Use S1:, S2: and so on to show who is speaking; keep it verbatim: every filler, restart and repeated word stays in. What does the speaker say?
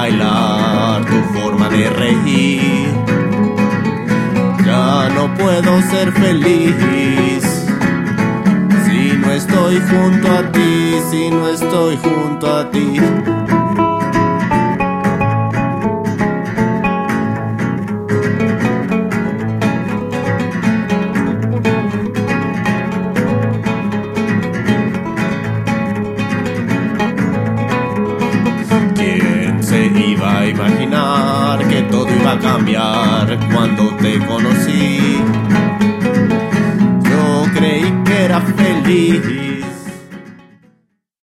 S1: bailar, tu forma de reír. Ya no puedo ser feliz si no estoy junto a ti, si no estoy junto a ti. Iba a imaginar que todo iba a cambiar cuando te conocí. Yo creí que era feliz